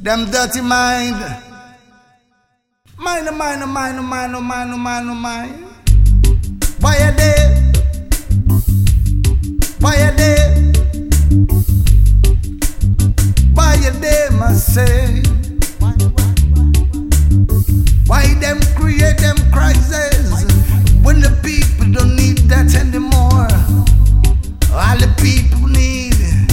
Them dirty mind. Mind. Why you there? Why you there? Why you there, must say? Why them create them crises when the people don't need that anymore? All the people need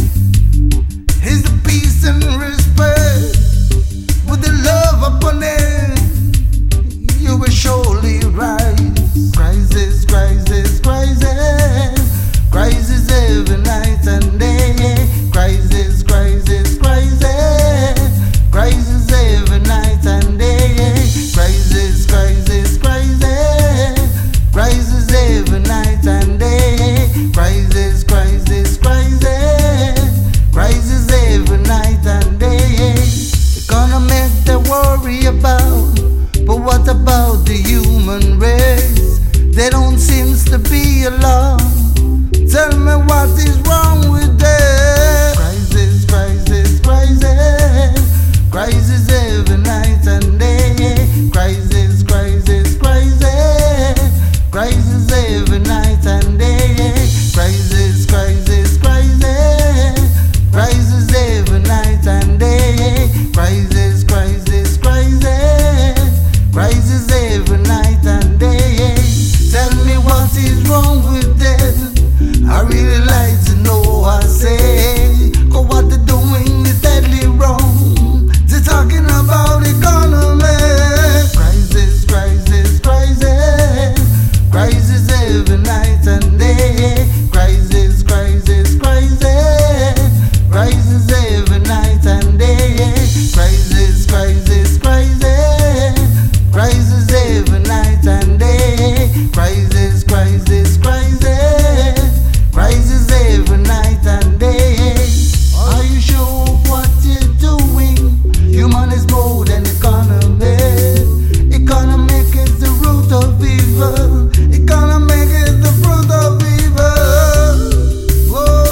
is the peace and respect. With the love upon it, you will surely rise. Crisis, crisis, crisis, crisis every night and day. Crisis, crisis, crisis, crisis every night and day. Crisis, crisis, crisis, crisis every night and day. Crisis, crisis, crisis, crisis every night and day. Economic they worry about, but what about the human race? They don't seem to be alone. Tell me what is wrong with them. Crisis, crisis, crisis, crisis every night and day. Crisis, crisis, crisis, crisis every night and day. Crisis, crisis, crisis, crisis every night and day. Crisis, crisis, crisis, crisis every night and day. Tell me what is wrong with them. I really like to know, I say, 'cause what they're doing is deadly wrong. They're talking about economy. Crisis, crisis, crisis, crisis every night and day. Crisis, crisis, crisis, crisis every night and day. Crisis, crisis, crisis, crisis every night and day. Crisis, crisis, crisis, crisis every night and day. Are you sure of what you're doing? Human is more than economy. Economic is the root of evil. Economic is the fruit of evil. Whoa,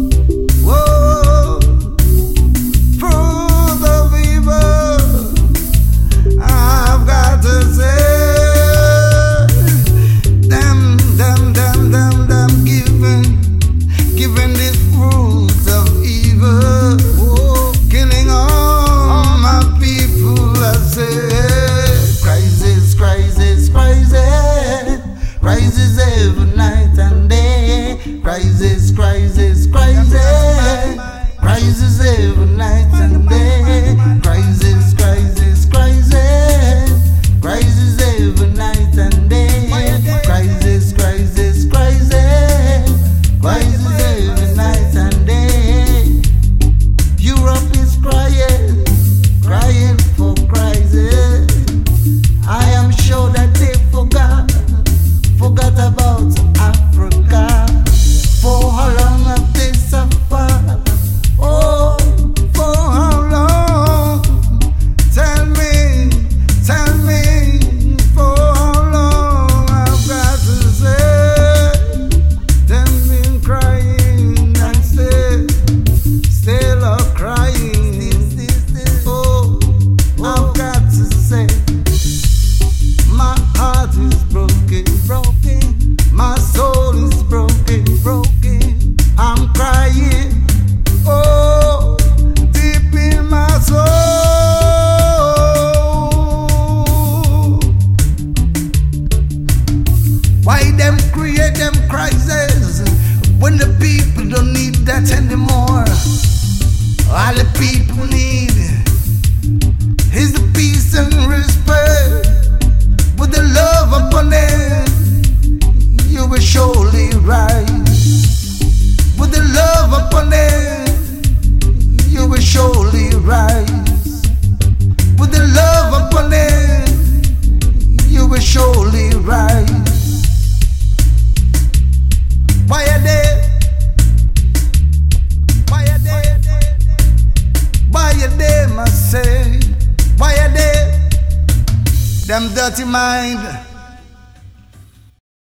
whoa, fruit of evil. I've got to say, them giving this fruit of evil, killing all my people. I say, crisis, crisis, crisis, crisis every night and day. Crisis, crisis, crisis, crisis every night and day. Crisis, crisis, crisis, crisis every night and day. Crisis, crisis, crisis, crisis every night and day. Europe is crying, crying for crisis. I am sure that they forgot about Africa. For how long have they suffered? Oh, for how long? Tell me, for how long? I've got to say, them been crying and still are crying. Oh, I've got to say, my heart is broken. My soul is broken. I'm crying, oh, deep in my soul. Why them create them crises when the people don't need that anymore? All the people need is the peace and respect. With the love upon it, you will surely rise. With the love upon it, you will surely rise. With the love upon it, you will surely rise. Why are they? Why are they? Why are they, must say? Why are they? Them dirty mind.